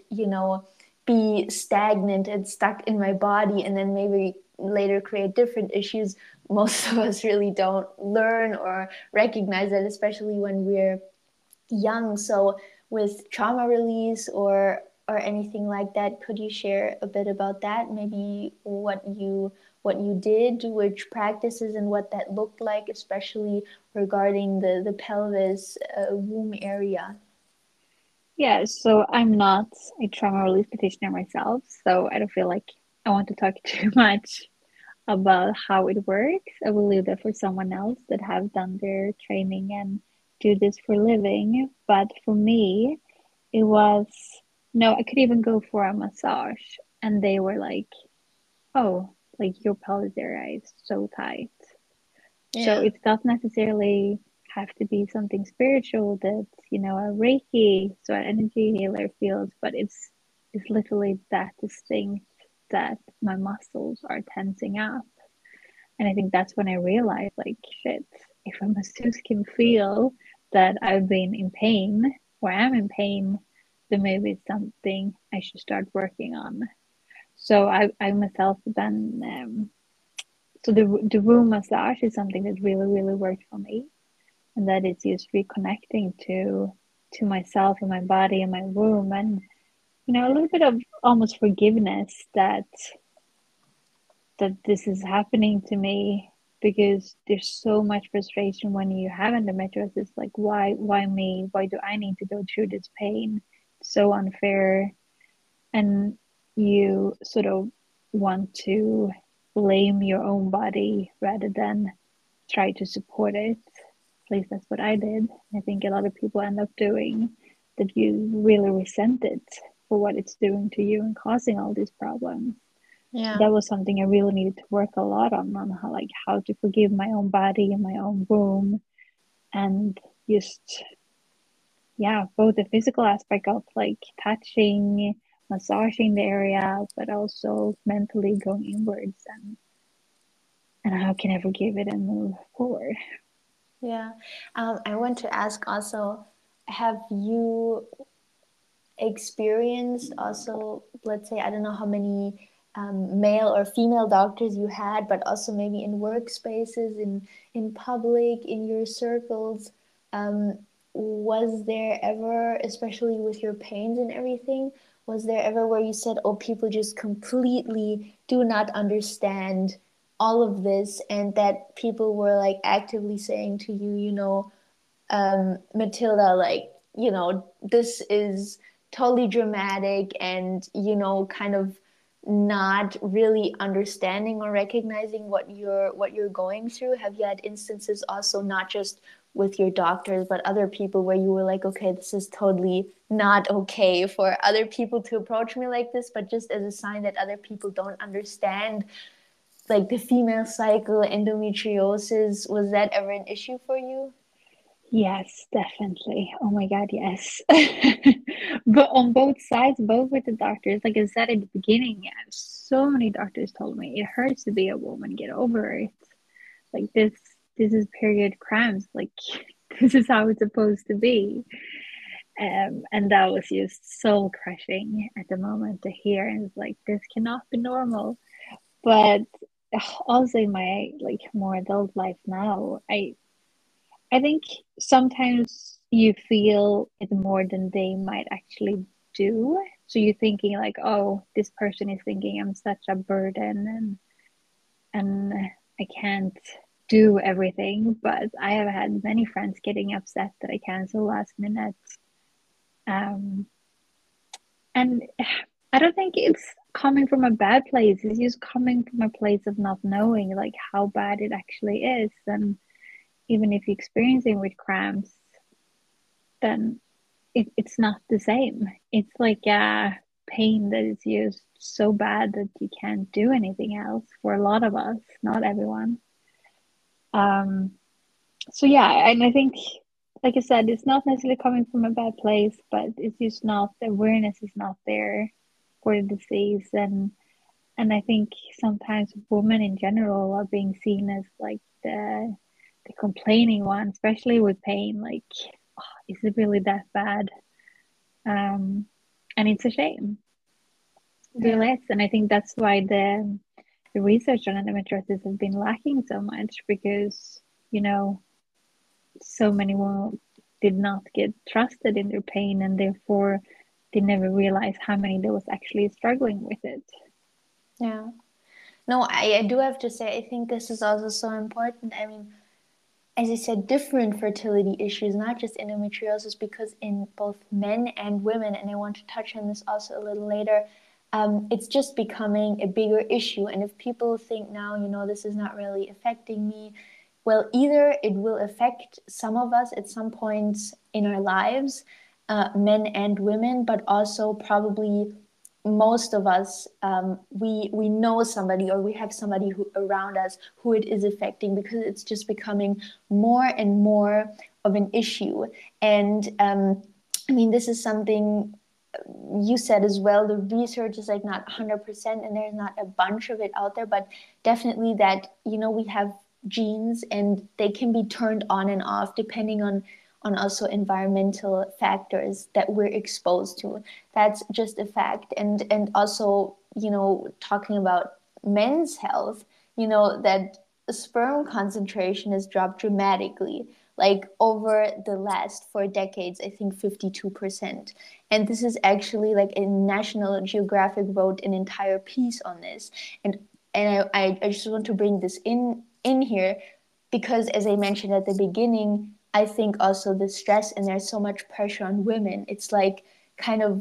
be stagnant and stuck in my body and then maybe later create different issues? Most of us really don't learn or recognize that, especially when we're young. So with trauma release or anything like that, could you share a bit about that? Maybe what you did, which practices, and what that looked like, especially regarding the pelvis womb area. Yeah, so I'm not a trauma release practitioner myself, so I don't feel like I want to talk too much about how it works. I will leave that for someone else that have done their training and do this for a living. But for me, it was, no, I could even go for a massage, and they were like, oh, like your pelvis area is so tight. So Yeah. it does not necessarily have to be something spiritual that, a Reiki, so an energy healer feels, but it's literally that distinct that my muscles are tensing up. And I think that's when I realized, like, shit, if a masseuse can feel that I've been in pain or am in pain, then maybe it's something I should start working on. So I myself then, so the room massage is something that really, really worked for me. And that it's just reconnecting to myself and my body and my room, and a little bit of almost forgiveness that this is happening to me, because there's so much frustration when you have endometriosis. Like, why me? Why do I need to go through this pain? It's so unfair. And you sort of want to blame your own body rather than try to support it. At least that's what I did. I think a lot of people end up doing that. You really resent it for what it's doing to you and causing all these problems. So Yeah. that was something I really needed to work a lot on how to forgive my own body and my own womb, and just, yeah, both the physical aspect of like touching, massaging the area, but also mentally going inwards and how can I forgive it and move forward. Yeah. I want to ask also, have you experienced also, let's say, I don't know how many male or female doctors you had, but also maybe in workspaces, in public, in your circles. Um, was there ever, especially with your pains and everything, was there ever where you said, oh, people just completely do not understand all of this, and that people were like actively saying to you, Matilda, like, this is totally dramatic and, kind of not really understanding or recognizing what you're going through? Have you had instances also, not just with your doctors, but other people, where you were like, okay, this is totally not okay for other people to approach me like this, but just as a sign that other people don't understand, like, the female cycle, endometriosis? Was that ever an issue for you? Yes, definitely. Oh my God, yes. But on both sides, both with the doctors, like I said in the beginning, yeah, so many doctors told me it hurts to be a woman, get over it. Like this is period cramps, like this is how it's supposed to be. And that was just soul crushing at the moment to hear, and it's like this cannot be normal. But also in my like more adult life now, I think sometimes you feel it more than they might actually do. So you're thinking like, oh, this person is thinking I'm such a burden and I can't do everything. But I have had many friends getting upset that I cancel last minute. Um, and I don't think it's coming from a bad place. It's just coming from a place of not knowing like how bad it actually is. And even if you're experiencing with cramps, then it's not the same. It's like a pain that is just so bad that you can't do anything else for a lot of us, not everyone. Um, so yeah, and I think, like I said, it's not necessarily coming from a bad place, but it's just not, the awareness is not there for the disease, and I think sometimes women in general are being seen as like the complaining one, especially with pain. Like, oh, is it really that bad? Um, and it's a shame. It Yeah. really is. And I think that's why the research on endometriosis has been lacking so much because, you know, so many women did not get trusted in their pain and therefore they never realized how many there was actually struggling with it. Yeah. No, I do have to say, I think this is also so important. I mean, as I said, different fertility issues, not just endometriosis, because in both men and women, and I want to touch on this also a little later, it's just becoming a bigger issue. And if people think now, this is not really affecting me, well, either it will affect some of us at some points in our lives, men and women, but also probably most of us, we know somebody, or we have somebody who around us who it is affecting, because it's just becoming more and more of an issue. And I mean, this is something you said as well. The research is like not 100%, and there's not a bunch of it out there, but definitely that, we have genes and they can be turned on and off depending on also environmental factors that we're exposed to. That's just a fact. And also, talking about men's health, that sperm concentration has dropped dramatically, like over the last 4 decades, I think 52%. And this is actually like a National Geographic wrote an entire piece on this. And I just want to bring this in here, because as I mentioned at the beginning, I think also the stress, and there's so much pressure on women. It's like kind of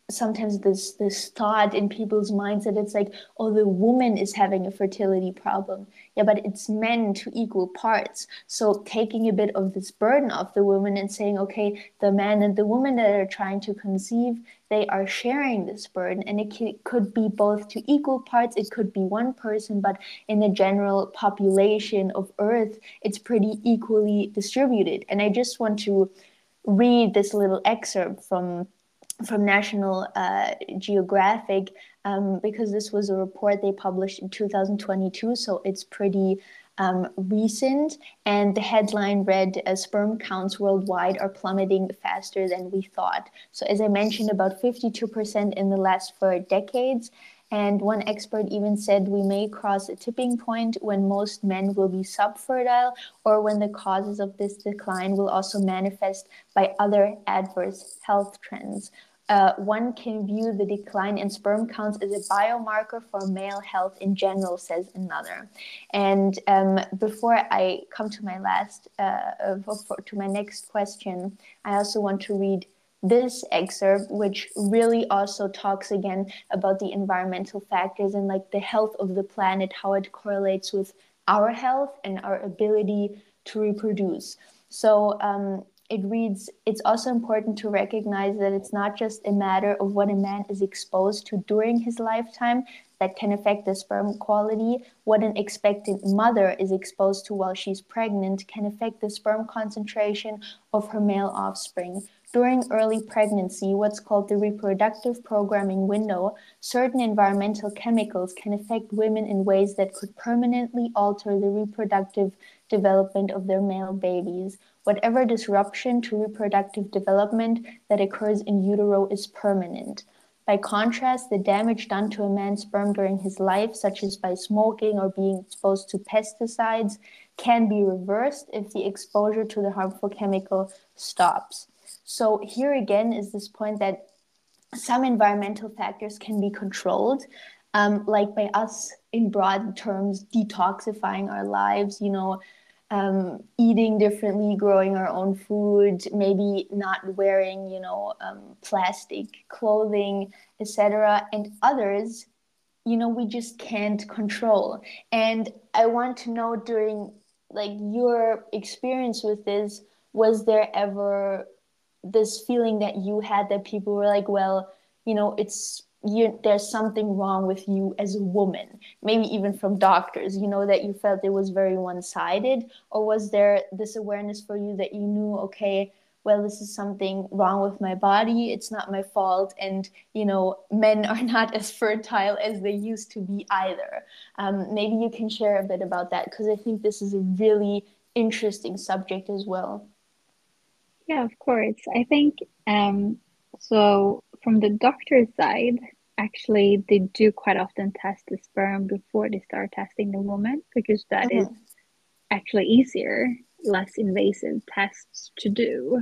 sometimes this thought in people's minds that it's like, oh, the woman is having a fertility problem. Yeah, but it's men to equal parts. So taking a bit of this burden off the woman and saying, okay, the man and the woman that are trying to conceive, they are sharing this burden, and could be both to equal parts. It could be one person, but in the general population of Earth, it's pretty equally distributed. And I just want to read this little excerpt from National Geographic, because this was a report they published in 2022, so it's pretty recent. And the headline read, "Sperm counts worldwide are plummeting faster than we thought." So, as I mentioned, about 52% in the last 4 decades. And one expert even said we may cross a tipping point when most men will be subfertile, or when the causes of this decline will also manifest by other adverse health trends. One can view the decline in sperm counts as a biomarker for male health in general, says another. And before I come to my to my next question, I also want to read this excerpt, which really also talks again about the environmental factors and like the health of the planet, how it correlates with our health and our ability to reproduce. So it reads, "It's also important to recognize that it's not just a matter of what a man is exposed to during his lifetime that can affect the sperm quality. What an expectant mother is exposed to while she's pregnant can affect the sperm concentration of her male offspring. During early pregnancy, what's called the reproductive programming window, certain environmental chemicals can affect women in ways that could permanently alter the reproductive development of their male babies. Whatever disruption to reproductive development that occurs in utero is permanent. By contrast, the damage done to a man's sperm during his life, such as by smoking or being exposed to pesticides, can be reversed if the exposure to the harmful chemical stops." So here again is this point that some environmental factors can be controlled, like by us, in broad terms, detoxifying our lives, eating differently, growing our own food, maybe not wearing, plastic clothing, etc. And others, we just can't control. And I want to know, during like your experience with this, was there ever this feeling that you had that people were like, well, it's there's something wrong with you as a woman, maybe even from doctors, that you felt it was very one-sided? Or was there this awareness for you that you knew, okay, well, this is something wrong with my body, it's not my fault, and men are not as fertile as they used to be either? Maybe you can share a bit about that, because I think this is a really interesting subject as well. Yeah, of course. I think so from the doctor's side, actually they do quite often test the sperm before they start testing the woman, because that is Mm-hmm. actually easier, less invasive tests to do.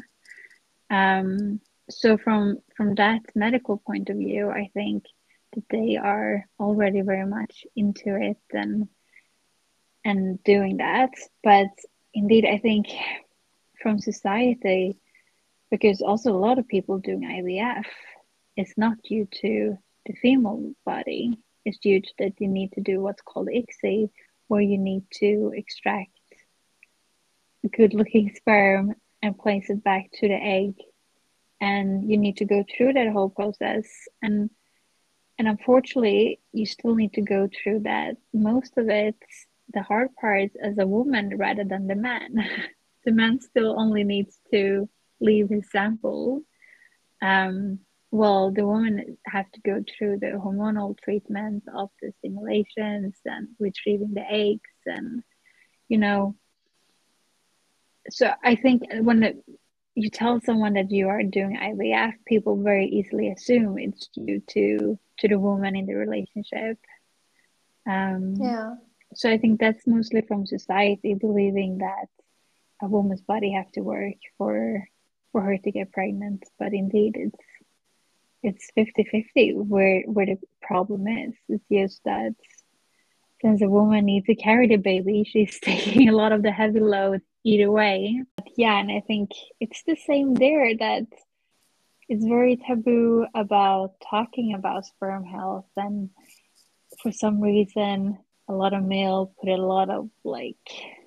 So from that medical point of view, I think that they are already very much into it and doing that. But indeed, I think from society, because also a lot of people doing IVF, it's not due to the female body. It's due to that you need to do what's called ICSI, where you need to extract good looking sperm and place it back to the egg. And you need to go through that whole process. And unfortunately, you still need to go through that. Most of it, the hard part, as a woman rather than the man. The man still only needs to leave his sample. Well, the woman have to go through the hormonal treatment of the stimulations and retrieving the eggs, and you know. So I think when you tell someone that you are doing IVF, people very easily assume it's due to the woman in the relationship. Um, Yeah. so I think that's mostly from society believing that a woman's body have to work for her to get pregnant. But indeed, it's 50-50 where the problem is. It's just that since a woman needs to carry the baby, she's taking a lot of the heavy load either way. But yeah, and I think it's the same there, that it's very taboo about talking about sperm health, and for some reason a lot of male put a lot of like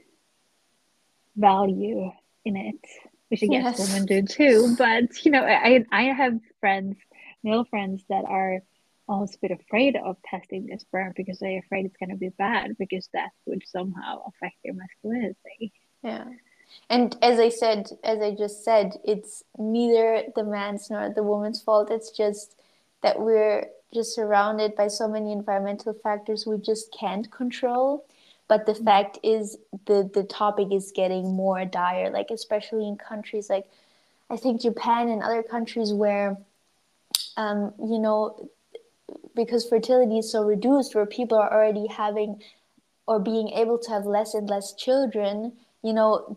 value in it, which I guess Yes. women do too. But you know, I have friends, male friends, that are almost a bit afraid of testing their sperm because they're afraid it's going to be bad because that would somehow affect their masculinity. Yeah. And as I said, as I just said, it's neither the man's nor the woman's fault. It's just that we're just surrounded by so many environmental factors we just can't control. But the fact is, the topic is getting more dire, like especially in countries like I think Japan and other countries where, you know, because fertility is so reduced, where people are already having or being able to have less and less children, you know,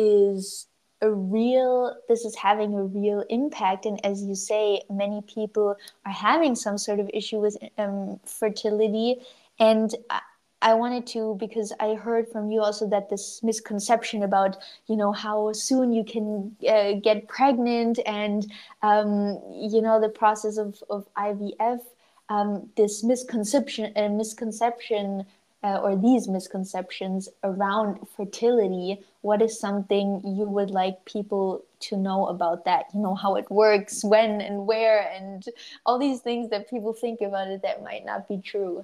this is having a real impact. And as you say, many people are having some sort of issue with fertility. And I wanted to, because I heard from you also that this misconception about, you know, how soon you can get pregnant and, you know, the process of IVF, this misconception or these misconceptions around fertility. What is something you would like people to know about that? You know, how it works, when and where, and all these things that people think about it that might not be true.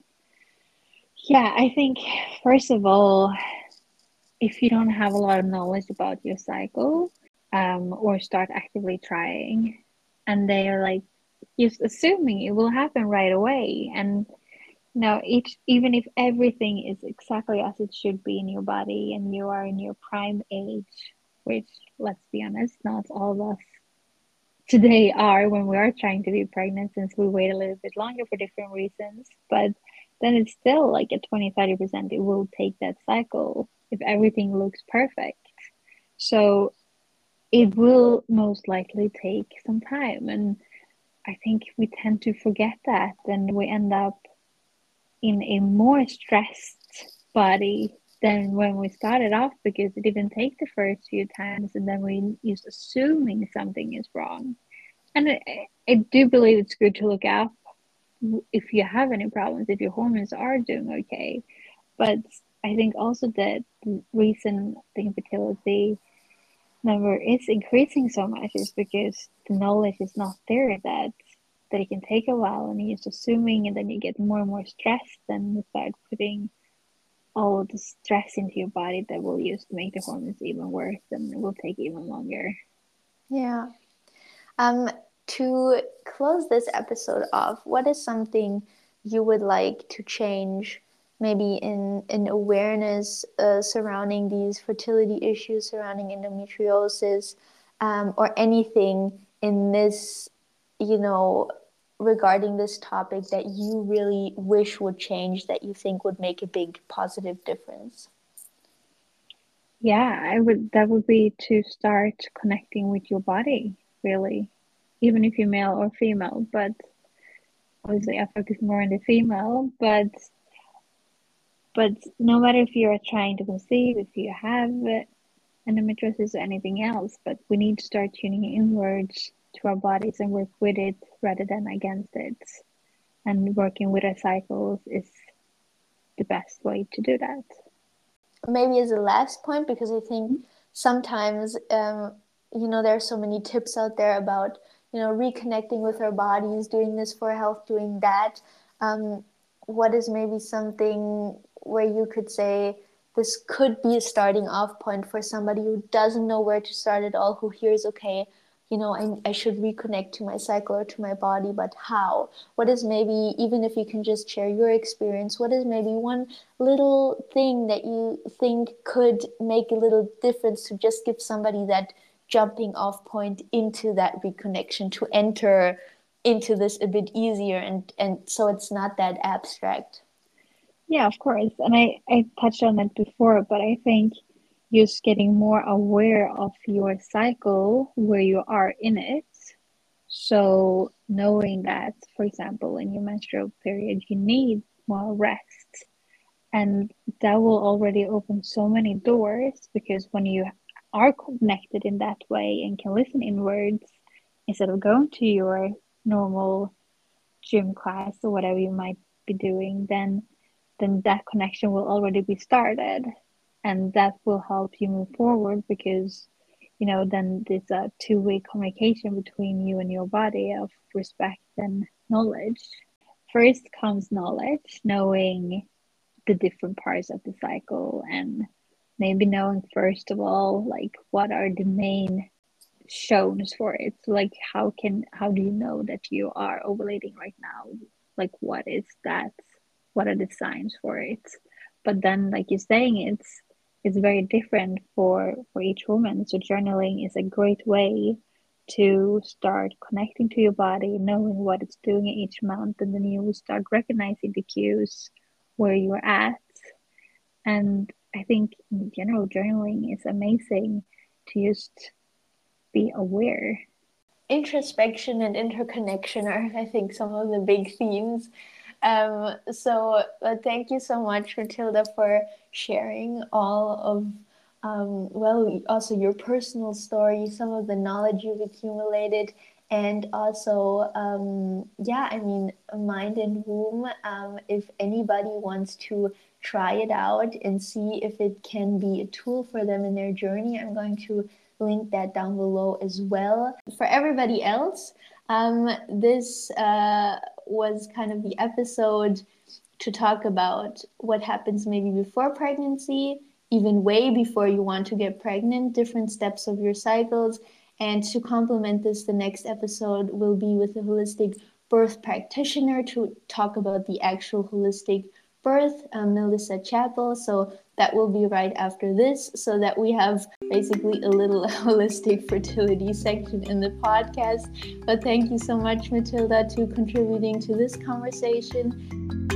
Yeah, I think first of all, if you don't have a lot of knowledge about your cycle, or start actively trying, and they are like just assuming it will happen right away, and now each even if everything is exactly as it should be in your body and you are in your prime age, which let's be honest, not all of us today are when we are trying to be pregnant since we wait a little bit longer for different reasons. But then it's still like a 20-30% it will take that cycle if everything looks perfect. So it will most likely take some time. And I think we tend to forget that and we end up in a more stressed body than when we started off because it didn't take the first few times and then we just assuming something is wrong. And I do believe it's good to look up if you have any problems, if your hormones are doing okay. But I think also that the reason the infertility number is increasing so much is because the knowledge is not there that it can take a while and you're just assuming and then you get more and more stressed and you start putting all of the stress into your body that will just make the hormones even worse and it will take even longer. Yeah. Um, to close this episode off, what is something you would like to change, maybe in awareness surrounding these fertility issues, surrounding endometriosis, or anything in this, you know, regarding this topic that you really wish would change, that you think would make a big positive difference? Yeah, I would that would be to start connecting with your body, really. Even if you're male or female, but obviously I focus more on the female, but no matter if you're trying to conceive, if you have endometriosis or anything else, but we need to start tuning inwards to our bodies and work with it rather than against it. And working with our cycles is the best way to do that. Maybe as a last point, because I think sometimes, you know, there are so many tips out there about, you know, reconnecting with our bodies, doing this for health, doing that. Um, what is maybe something where you could say this could be a starting off point for somebody who doesn't know where to start at all, who hears, okay, you know, I should reconnect to my cycle or to my body, but how? What is maybe, even if you can just share your experience, what is maybe one little thing that you think could make a little difference to just give somebody that jumping off point into that reconnection, to enter into this a bit easier, and so it's not that abstract? Yeah, of course. And I touched on it before, but I think just getting more aware of your cycle, where you are in it. So knowing that, for example, in your menstrual period, you need more rest. And that will already open so many doors because when you are connected in that way and can listen inwards, instead of going to your normal gym class or whatever you might be doing, then that connection will already be started, and that will help you move forward because then there's a two-way communication between you and your body of respect and knowledge. First comes knowledge, knowing the different parts of the cycle, and maybe knowing first of all like what are the main shows for it. So like how do you know that you are ovulating right now? Like what is that? What are the signs for it? But then like you're saying, it's very different for each woman. So journaling is a great way to start connecting to your body, knowing what it's doing each month, and then you will start recognizing the cues where you're at. And I think in general, journaling is amazing to just be aware. Introspection and interconnection are, I think, some of the big themes. So thank you so much, Matilda, for sharing all of, also your personal story, some of the knowledge you've accumulated, and also, I mean, Mind and Womb. If anybody wants to try it out and see if it can be a tool for them in their journey, I'm going to link that down below as well. For everybody else, this was kind of the episode to talk about what happens maybe before pregnancy, even way before you want to get pregnant, different steps of your cycles. And to complement this, the next episode will be with a holistic birth practitioner to talk about the actual holistic birth, Melissa Chappell. So that will be right after this, so that we have basically a little holistic fertility section in the podcast. But thank you so much, Matilda, to contributing to this conversation.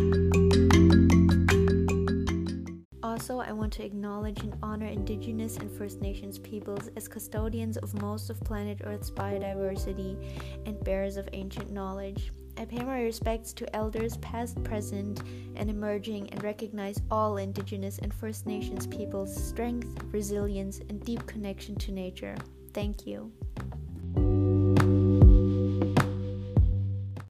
Also, I want to acknowledge and honor Indigenous and First Nations peoples as custodians of most of planet Earth's biodiversity and bearers of ancient knowledge. I pay my respects to elders past, present, and emerging, and recognize all Indigenous and First Nations peoples' strength, resilience, and deep connection to nature. Thank you.